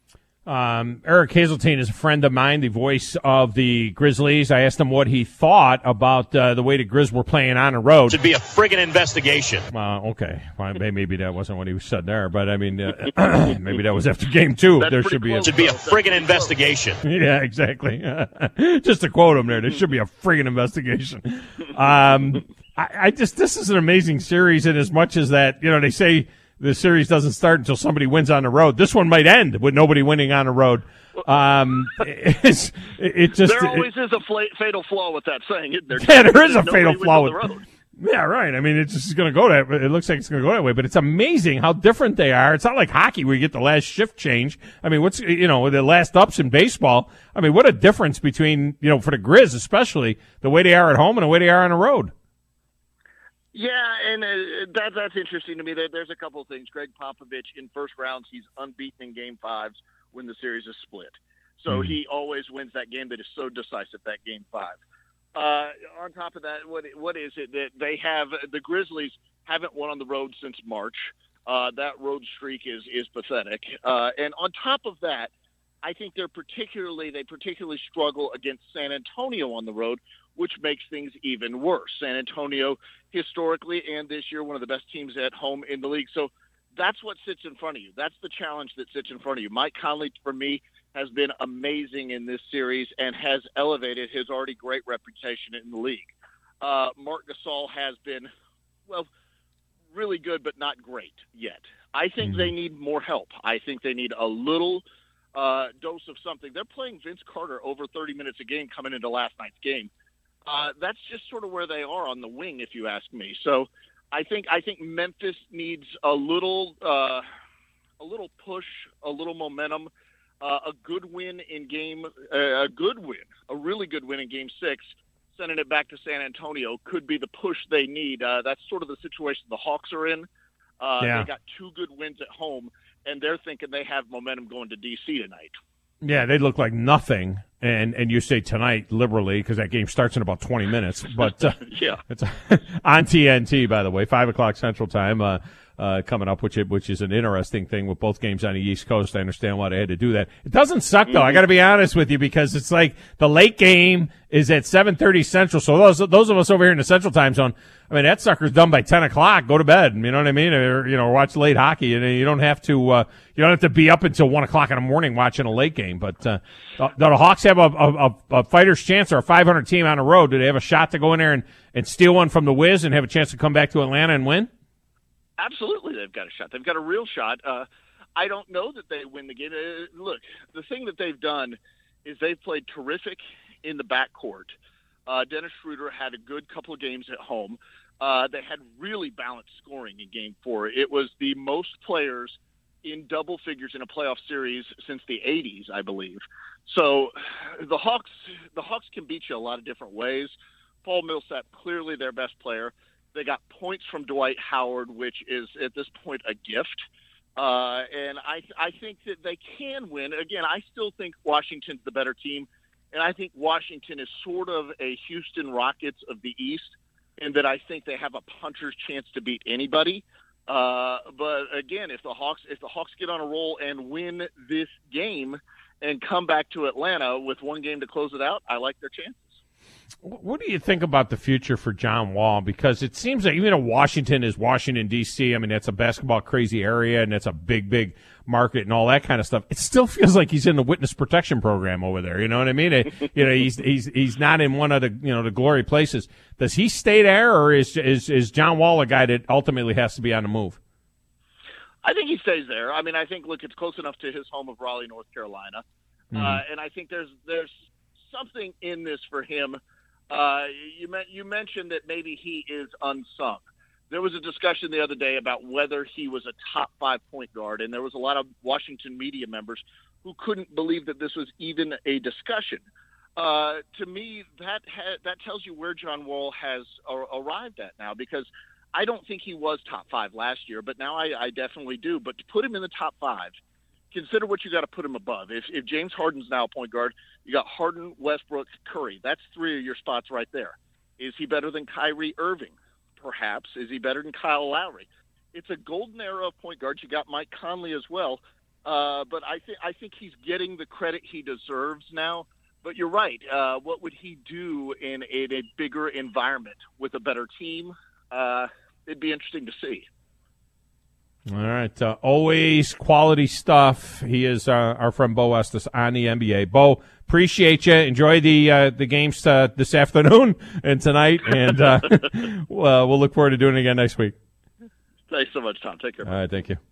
Eric Hazeltine is a friend of mine, the voice of the Grizzlies. I asked him what he thought about the way the Grizz were playing on the road. Should be a friggin' investigation. Okay. Well, maybe that wasn't what he said there, but I mean, maybe that was after game two. There should be a friggin' investigation. Yeah, exactly. Just to quote him there should be a friggin' investigation. This is an amazing series in as much as that, they say the series doesn't start until somebody wins on the road. This one might end with nobody winning on the road. There always is a fatal flaw with that saying, isn't there? Yeah, there is a fatal flaw with the road. Yeah, right. I mean, it's just going to go that. It looks like it's going to go that way, but it's amazing how different they are. It's not like hockey where you get the last shift change. I mean, the last ups in baseball. I mean, what a difference between for the Grizz, especially the way they are at home and the way they are on the road. Yeah, and that's interesting to me. There's a couple of things. Greg Popovich, in first rounds, he's unbeaten in Game 5s when the series is split. So he always wins that game that is so decisive, that Game 5. On top of that, what is it that they have? The Grizzlies haven't won on the road since March. That road streak is pathetic. And on top of that, I think they particularly struggle against San Antonio on the road, which makes things even worse. San Antonio, historically and this year, one of the best teams at home in the league. So that's what sits in front of you. That's the challenge that sits in front of you. Mike Conley, for me, has been amazing in this series and has elevated his already great reputation in the league. Marc Gasol has been, really good, but not great yet. I think they need more help. I think they need a little dose of something. They're playing Vince Carter over 30 minutes a game coming into last night's game. That's just sort of where they are on the wing, if you ask me. So I think Memphis needs a little push, a little momentum, a really good win in Game 6, sending it back to San Antonio could be the push they need. That's sort of the situation the Hawks are in. They got 2 good wins at home, and they're thinking they have momentum going to D.C. tonight. Yeah, they look like nothing. And you say tonight liberally because that game starts in about 20 minutes. But yeah, it's on TNT, by the way, 5 o'clock Central Time coming up, which is an interesting thing with both games on the East Coast. I understand why they had to do that. It doesn't suck, though. I got to be honest with you because it's like the late game is at 7:30 Central. So those of us over here in the Central Time Zone, I mean, that sucker's done by 10 o'clock. Go to bed. You know what I mean? Or, watch late hockey. You don't have to be up until 1 o'clock in the morning watching a late game. But do the Hawks have a fighter's chance or a 500 team on the road? Do they have a shot to go in there and steal one from the Wiz and have a chance to come back to Atlanta and win? Absolutely, they've got a shot. They've got a real shot. I don't know that they win the game. Look, the thing that they've done is they've played terrific in the backcourt. Dennis Schroeder had a good couple of games at home. They had really balanced scoring in Game 4. It was the most players in double figures in a playoff series since the 80s, I believe. So the Hawks can beat you a lot of different ways. Paul Millsap, clearly their best player. They got points from Dwight Howard, which is at this point a gift. And I think that they can win. Again, I still think Washington's the better team. And I think Washington is sort of a Houston Rockets of the East, in that I think they have a puncher's chance to beat anybody. But again, if the Hawks get on a roll and win this game and come back to Atlanta with one game to close it out, I like their chances. What do you think about the future for John Wall? Because it seems like even though Washington is Washington, D.C., I mean, that's a basketball crazy area and it's a big, big market and all that kind of stuff. It still feels like he's in the witness protection program over there. You know what I mean? He's not in one of the, the glory places. Does he stay there, or is John Wall a guy that ultimately has to be on the move? I think he stays there. I mean, I think, look, it's close enough to his home of Raleigh, North Carolina. And I think there's something in this for him. You mentioned that maybe he is unsung. There was a discussion the other day about whether he was a top 5 point guard, and there was a lot of Washington media members who couldn't believe that this was even a discussion. To me, that tells you where John Wall has arrived at now, because I don't think he was top 5 last year, but now I definitely do. But to put him in the top 5, consider what you got to put him above. If James Harden's now a point guard, you got Harden, Westbrook, Curry. That's 3 of your spots right there. Is he better than Kyrie Irving? Perhaps. Is he better than Kyle Lowry? It's a golden era of point guards. You got Mike Conley as well. But I think he's getting the credit he deserves now. But you're right. What would he do in a bigger environment with a better team? It'd be interesting to see. All right. Always quality stuff. He is our friend Bo Estes on the NBA. Bo, appreciate you. Enjoy the games this afternoon and tonight, and we'll look forward to doing it again next week. Thanks so much, Tom. Take care. All right. Thank you.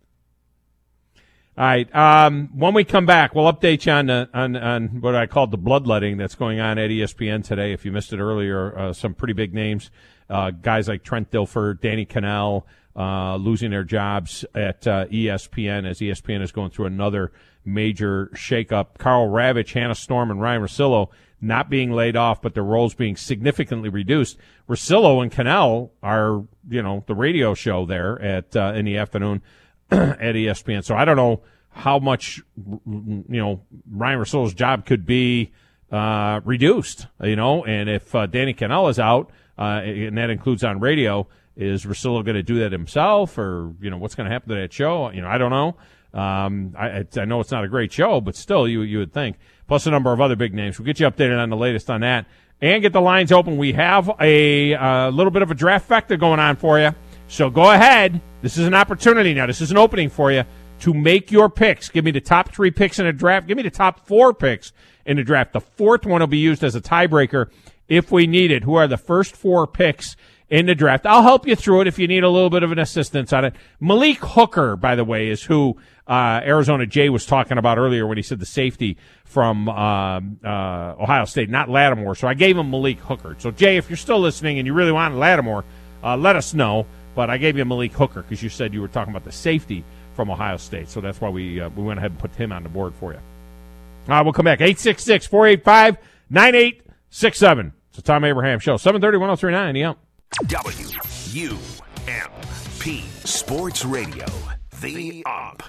All right. When we come back, we'll update you on what I called the bloodletting that's going on at ESPN today. If you missed it earlier, some pretty big names, guys like Trent Dilfer, Danny Kanell, losing their jobs at ESPN as ESPN is going through another major shakeup. Karl Ravech, Hannah Storm, and Ryan Russillo not being laid off, but their roles being significantly reduced. Russillo and Kanell are, the radio show there at in the afternoon at ESPN. So I don't know how much, Ryan Russillo's job could be reduced, and if Danny Kanell is out, and that includes on radio, is Russillo going to do that himself, or what's going to happen to that show? I don't know. I know it's not a great show, but still, you would think. Plus a number of other big names. We'll get you updated on the latest on that, and get the lines open. We have a little bit of a draft factor going on for you, so go ahead. This is an opportunity now. This is an opening for you to make your picks. Give me the top 3 picks in a draft. Give me the top 4 picks in the draft. The fourth one will be used as a tiebreaker if we need it. Who are the first 4 picks in the draft? I'll help you through it if you need a little bit of an assistance on it. Malik Hooker, by the way, is who Arizona Jay was talking about earlier when he said the safety from Ohio State, not Lattimore. So I gave him Malik Hooker. So, Jay, if you're still listening and you really want Lattimore, let us know. But I gave you Malik Hooker because you said you were talking about the safety from Ohio State. So that's why we went ahead and put him on the board for you. We'll come back. 866-485-9867. It's the Tom Abraham Show. 730-1039. Yeah. WUMP Sports Radio. The Ump.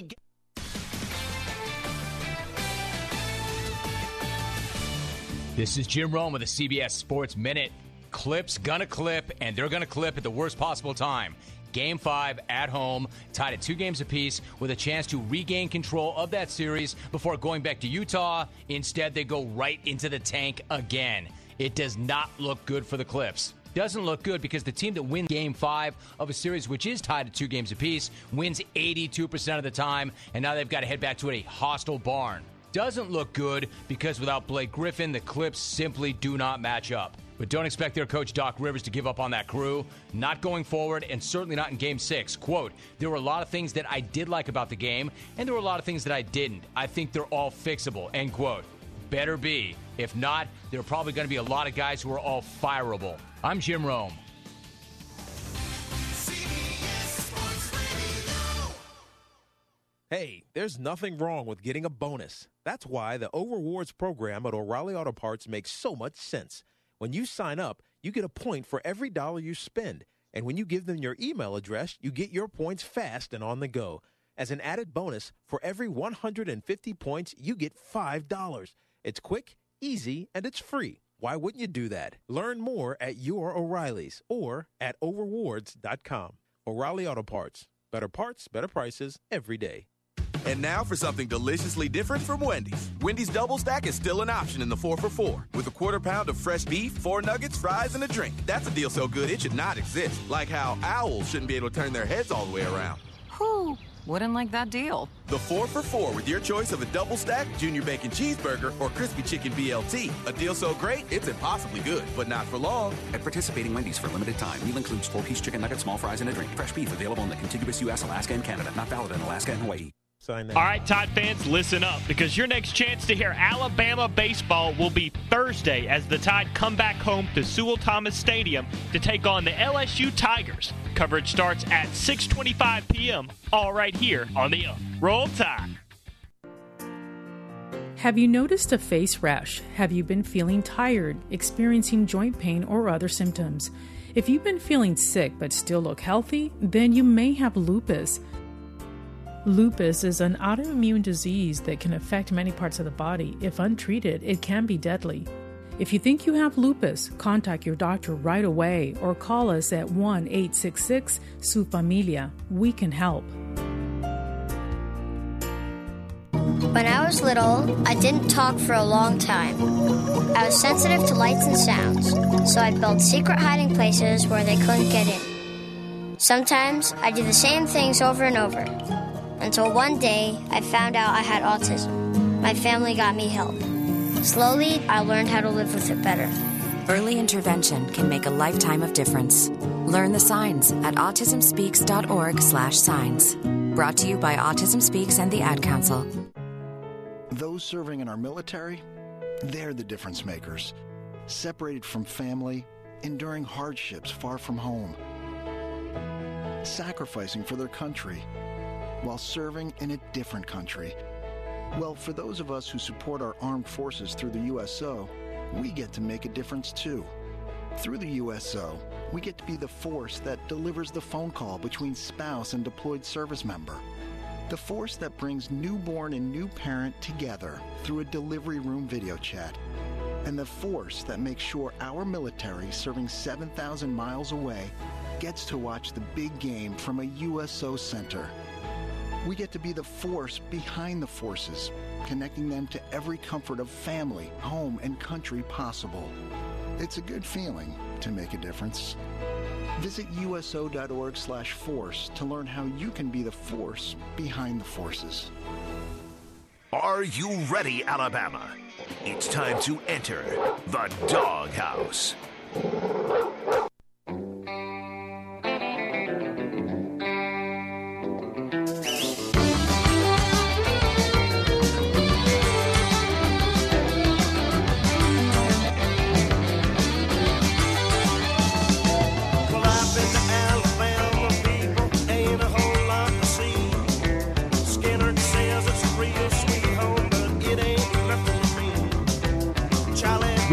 This is Jim Rome with the CBS Sports Minute. Clips gonna clip, and they're gonna clip at the worst possible time. Game 5 at home, tied at 2 games apiece, with a chance to regain control of that series before going back to Utah. Instead, they go right into the tank again. It does not look good for the Clips. Doesn't look good because the team that wins Game 5 of a series which is tied at 2 games apiece wins 82% of the time, and now they've got to head back to a hostile barn. Doesn't look good because without Blake Griffin, the Clips simply do not match up. But don't expect their coach Doc Rivers to give up on that crew. Not going forward, and certainly not in Game 6. Quote, there were a lot of things that I did like about the game, and there were a lot of things that I didn't. I think they're all fixable, end quote. Better be. If not, there are probably going to be a lot of guys who are all fireable. I'm Jim Rome. Hey, there's nothing wrong with getting a bonus. That's why the O'Rewards program at O'Reilly Auto Parts makes so much sense. When you sign up, you get a point for every dollar you spend. And when you give them your email address, you get your points fast and on the go. As an added bonus, for every 150 points, you get $5. It's quick, easy, and it's free. Why wouldn't you do that? Learn more at your O'Reilly's or at O'Rewards.com. O'Reilly Auto Parts. Better parts, better prices, every day. And now for something deliciously different from Wendy's. Wendy's Double Stack is still an option in the 4 for $4. With a quarter pound of fresh beef, 4 nuggets, fries, and a drink. That's a deal so good it should not exist. Like how owls shouldn't be able to turn their heads all the way around. Whew, wouldn't like that deal. The 4 for $4 with your choice of a Double Stack, Junior Bacon Cheeseburger, or Crispy Chicken BLT. A deal so great, it's impossibly good, but not for long. At participating Wendy's for a limited time. Meal includes 4-piece chicken nuggets, small fries, and a drink. Fresh beef available in the contiguous U.S., Alaska, and Canada. Not valid in Alaska and Hawaii. All right, Tide fans, listen up, because your next chance to hear Alabama baseball will be Thursday as the Tide come back home to Sewell Thomas Stadium to take on the LSU Tigers. Coverage starts at 6:25 p.m., all right here on the Roll Tide. Have you noticed a face rash? Have you been feeling tired, experiencing joint pain, or other symptoms? If you've been feeling sick but still look healthy, then you may have lupus. Lupus is an autoimmune disease that can affect many parts of the body. If untreated, it can be deadly. If you think you have lupus, contact your doctor right away or call us at 1-866-SU-FAMILIA. We can help. When I was little, I didn't talk for a long time. I was sensitive to lights and sounds, so I built secret hiding places where they couldn't get in. Sometimes I do the same things over and over. Until one day, I found out I had autism. My family got me help. Slowly, I learned how to live with it better. Early intervention can make a lifetime of difference. Learn the signs at autismspeaks.org/signs. Brought to you by Autism Speaks and the Ad Council. Those serving in our military, they're the difference makers. Separated from family, enduring hardships far from home. Sacrificing for their country while serving in a different country. Well, for those of us who support our armed forces through the USO, we get to make a difference too. Through the USO, we get to be the force that delivers the phone call between spouse and deployed service member. The force that brings newborn and new parent together through a delivery room video chat. And the force that makes sure our military serving 7,000 miles away gets to watch the big game from a USO center. We get to be the force behind the forces, connecting them to every comfort of family, home, and country possible. It's a good feeling to make a difference. Visit uso.org/force to learn how you can be the force behind the forces. Are you ready, Alabama? It's time to enter the doghouse.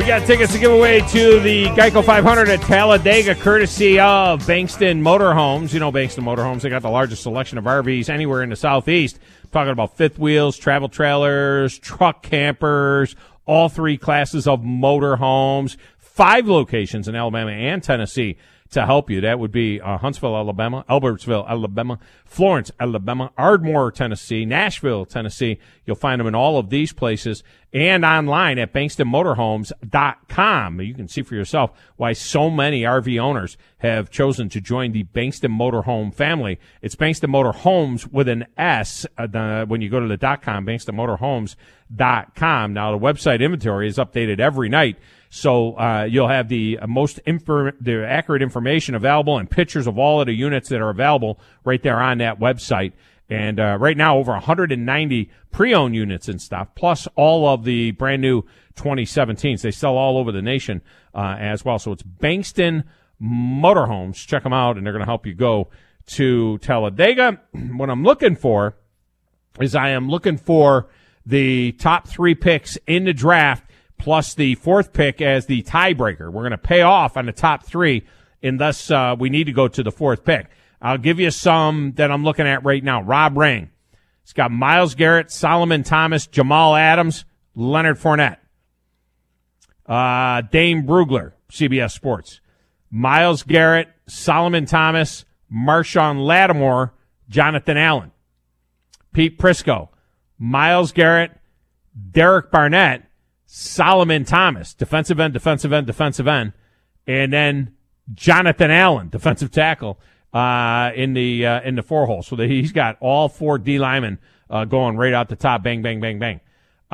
We got tickets to give away to the Geico 500 at Talladega, courtesy of Bankston Motorhomes. You know Bankston Motorhomes, they got the largest selection of RVs anywhere in the Southeast. I'm talking about fifth wheels, travel trailers, truck campers, all three classes of motorhomes. 5 locations in Alabama and Tennessee to help you. That would be Huntsville, Alabama, Albertsville, Alabama, Florence, Alabama, Ardmore, Tennessee, Nashville, Tennessee. You'll find them in all of these places and online at BankstonMotorhomes.com. You can see for yourself why so many RV owners have chosen to join the Bankston Motorhome family. It's Bankston Motorhomes with an S when you go to the .com, BankstonMotorhomes.com. Now, the website inventory is updated every night. So you'll have the the accurate information available and pictures of all of the units that are available right there on that website. And right now, over 190 pre-owned units in stock, plus all of the brand new 2017s. They sell all over the nation as well. So it's Bankston Motorhomes. Check them out, and they're going to help you go to Talladega. What I'm looking for is I am looking for the top 3 picks in the draft, plus the 4th pick as the tiebreaker. We're going to pay off on the top 3, and thus we need to go to the 4th pick. I'll give you some that I'm looking at right now. Rob Rang. It's got Myles Garrett, Solomon Thomas, Jamal Adams, Leonard Fournette. Dane Brugler, CBS Sports. Myles Garrett, Solomon Thomas, Marshawn Lattimore, Jonathan Allen. Pete Prisco, Myles Garrett, Derek Barnett, Solomon Thomas, defensive end, and then Jonathan Allen, defensive tackle, in the 4-hole. So he's got all 4 D linemen going right out the top, bang, bang, bang, bang.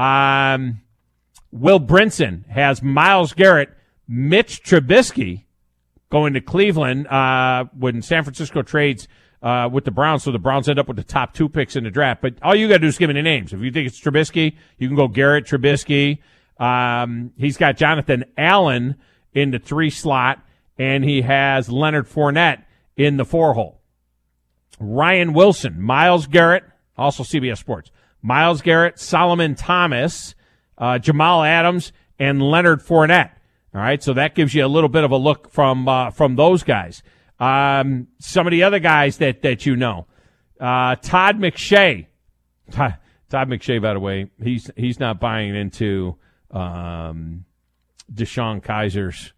Will Brinson has Myles Garrett, Mitch Trubisky going to Cleveland when San Francisco trades with the Browns, so the Browns end up with the top 2 picks in the draft. But all you got to do is give me the names. If you think it's Trubisky, you can go Garrett, Trubisky. He's got Jonathan Allen in the 3 slot, and he has Leonard Fournette in the 4-hole. Ryan Wilson, Myles Garrett, also CBS Sports. Myles Garrett, Solomon Thomas, Jamal Adams, and Leonard Fournette. All right, so that gives you a little bit of a look from those guys. Some of the other guys that you know. Todd McShay. Todd McShay, by the way, he's not buying into DeShone Kaiser's,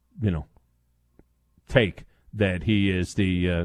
take that he is the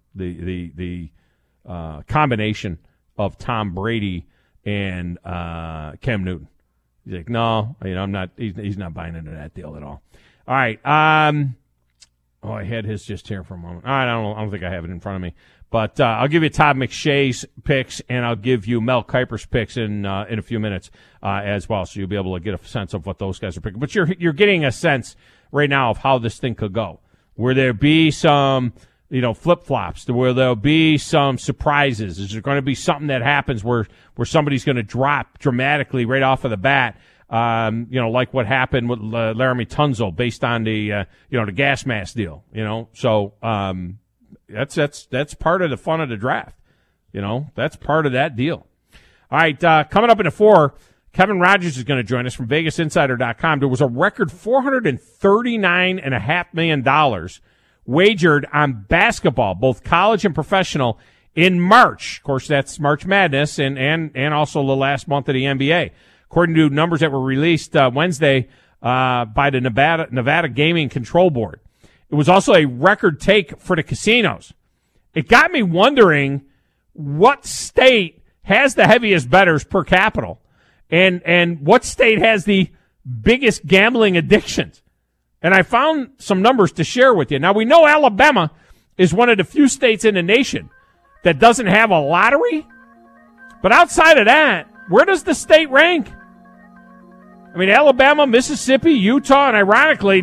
combination of Tom Brady and Cam Newton. He's like, no, I'm not. He's not buying into that deal at all. All right. I had his just here for a moment. I don't think I have it in front of me. But I'll give you Todd McShay's picks, and I'll give you Mel Kiper's picks in a few minutes as well, so you'll be able to get a sense of what those guys are picking. But you're getting a sense right now of how this thing could go. Will there be some, flip-flops? Will there be some surprises? Is there going to be something that happens where somebody's going to drop dramatically right off of the bat? Like what happened with Laramie Tunzel based on the gas mask deal. So that's part of the fun of the draft. That's part of that deal. All right, coming up in the 4, Kevin Rogers is going to join us from VegasInsider.com. There was a record $439.5 million wagered on basketball, both college and professional, in March. Of course, that's March Madness and also the last month of the NBA. According to numbers that were released Wednesday by the Nevada Gaming Control Board. It was also a record take for the casinos. It got me wondering what state has the heaviest bettors per capita and what state has the biggest gambling addictions. And I found some numbers to share with you. Now, we know Alabama is one of the few states in the nation that doesn't have a lottery. But outside of that, where does the state rank? I mean, Alabama, Mississippi, Utah, and ironically,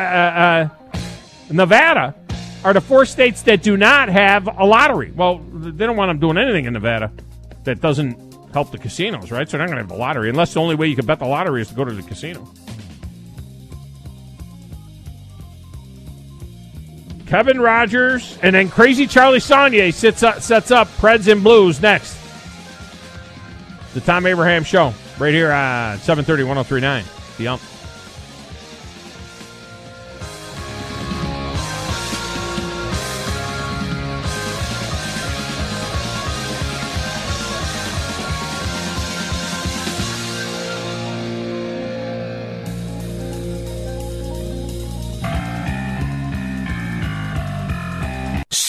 Nevada are the 4 states that do not have a lottery. Well, they don't want them doing anything in Nevada that doesn't help the casinos, right? So they're not going to have a lottery, unless the only way you can bet the lottery is to go to the casino. Kevin Rogers, and then Crazy Charlie Saunier sets up Preds and Blues next. The Tom Abraham Show, right here on 730-1039. The Ump.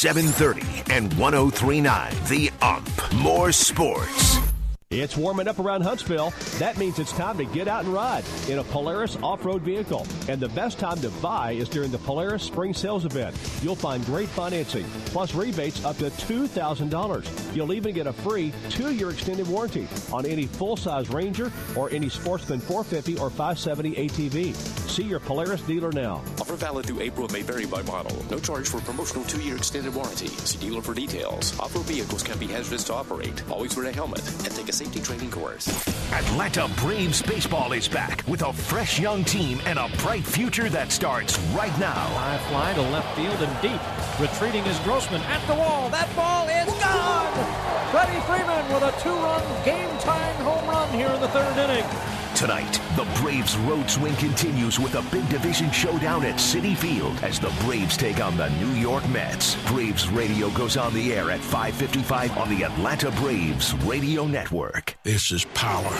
730 and 103.9 The Ump. More sports. It's warming up around Huntsville. That means it's time to get out and ride in a Polaris off-road vehicle. And the best time to buy is during the Polaris Spring Sales Event. You'll find great financing, plus rebates up to $2,000. You'll even get a free 2-year extended warranty on any full-size Ranger or any Sportsman 450 or 570 ATV. See your Polaris dealer now. Offer valid through April, may vary by model. No charge for promotional 2-year extended warranty. See dealer for details. Off-road vehicles can be hazardous to operate. Always wear a helmet and take a safety training course. Atlanta Braves baseball is back with a fresh young team and a bright future that starts right now. High fly to left field and deep. Retreating is Grossman at the wall. That ball is gone! Freddie Freeman with a 2-run game-tying home run here in the 3rd inning. Tonight, the Braves road swing continues with a big division showdown at Citi Field as the Braves take on the New York Mets. Braves Radio goes on the air at 5:55 on the Atlanta Braves Radio Network. This is power.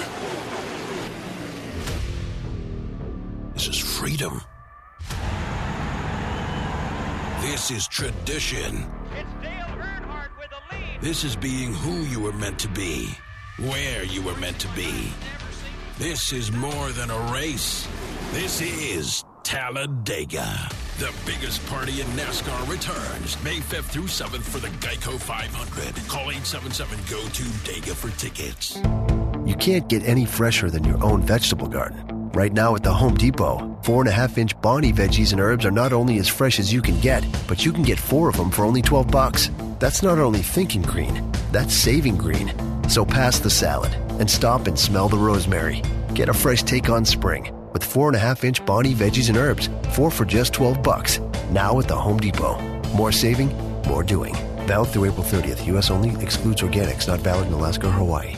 This is freedom. This is tradition. It's Dale Earnhardt with a lead. This is being who you were meant to be, where you were meant to be. This is more than a race. This is Talladega. The biggest party in NASCAR returns May 5th through 7th for the Geico 500. Call 877-GO-TO-DEGA for tickets. You can't get any fresher than your own vegetable garden. Right now at the Home Depot, 4.5-inch Bonnie veggies and herbs are not only as fresh as you can get, but you can get 4 of them for only $12. That's not only thinking green, that's saving green. So pass the salad and stop and smell the rosemary. Get a fresh take on spring with 4.5-inch Bonnie veggies and herbs, 4 for just $12. Now at the Home Depot. More saving, more doing. Valid through April 30th. U.S. only. Excludes organics. Not valid in Alaska or Hawaii.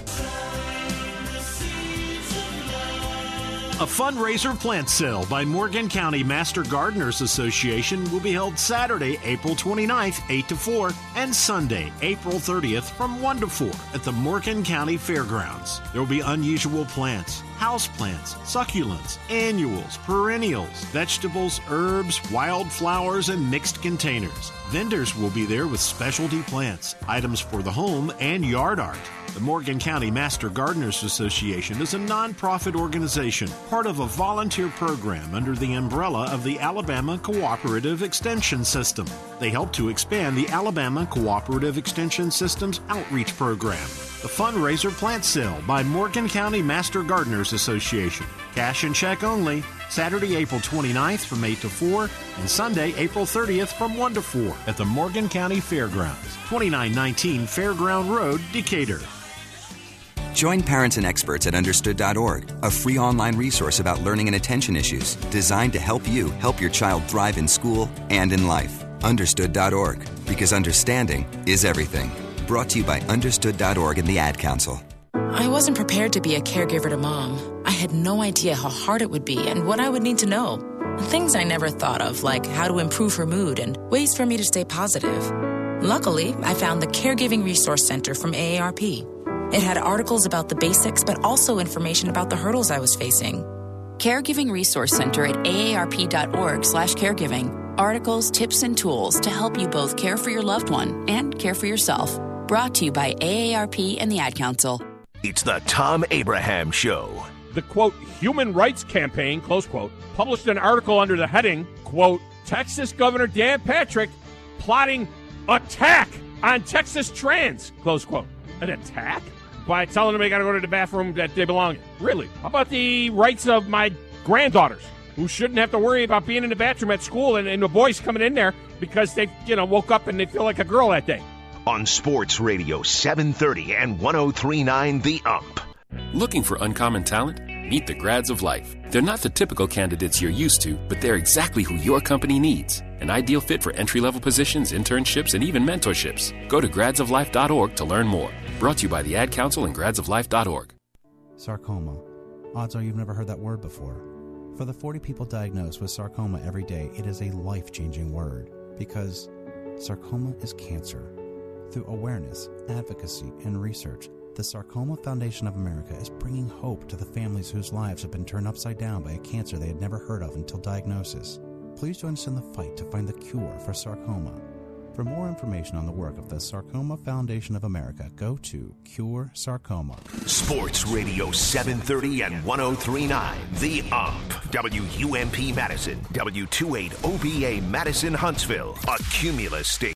A fundraiser plant sale by Morgan County Master Gardeners Association will be held Saturday, April 29th, 8 to 4, and Sunday, April 30th, from 1 to 4 at the Morgan County Fairgrounds. There will be unusual plants, house plants, succulents, annuals, perennials, vegetables, herbs, wildflowers, and mixed containers. Vendors will be there with specialty plants, items for the home, and yard art. The Morgan County Master Gardeners Association is a nonprofit organization, part of a volunteer program under the umbrella of the Alabama Cooperative Extension System. They help to expand the Alabama Cooperative Extension System's outreach program. The fundraiser plant sale by Morgan County Master Gardeners Association. Cash and check only. Saturday, April 29th from 8 to 4, and Sunday, April 30th from 1 to 4 at the Morgan County Fairgrounds, 2919 Fairground Road, Decatur. Join parents and experts at Understood.org, a free online resource about learning and attention issues designed to help you help your child thrive in school and in life. Understood.org, because understanding is everything. Brought to you by Understood.org and the Ad Council. I wasn't prepared to be a caregiver to Mom. I had no idea how hard it would be and what I would need to know. Things I never thought of, like how to improve her mood and ways for me to stay positive. Luckily, I found the Caregiving Resource Center from AARP. It had articles about the basics, but also information about the hurdles I was facing. Caregiving Resource Center at aarp.org/caregiving. Articles, tips, and tools to help you both care for your loved one and care for yourself. Brought to you by AARP and the Ad Council. It's the Tom Abraham Show. The, quote, Human Rights Campaign, close quote, published an article under the heading, quote, Texas Governor Dan Patrick plotting attack on Texas trans, close quote. An attack? By telling them they got to go to the bathroom that they belong in. Really? How about the rights of my granddaughters, who shouldn't have to worry about being in the bathroom at school and the boys coming in there because they, woke up and they feel like a girl that day? On Sports Radio 730 and 103.9 The Ump. Looking for uncommon talent? Meet the Grads of Life. They're not the typical candidates you're used to, but they're exactly who your company needs. An ideal fit for entry-level positions, internships, and even mentorships. Go to gradsoflife.org to learn more. Brought to you by the Ad Council and gradsoflife.org. Sarcoma. Odds are you've never heard that word before. For the 40 people diagnosed with sarcoma every day, it is a life-changing word because sarcoma is cancer. Through awareness, advocacy, and research, the Sarcoma Foundation of America is bringing hope to the families whose lives have been turned upside down by a cancer they had never heard of until diagnosis. Please join us in the fight to find the cure for sarcoma. For more information on the work of the Sarcoma Foundation of America, go to Cure Sarcoma. Sports Radio 730 and 103.9. The Ump. WUMP Madison. W28OBA Madison Huntsville. A Cumulus station.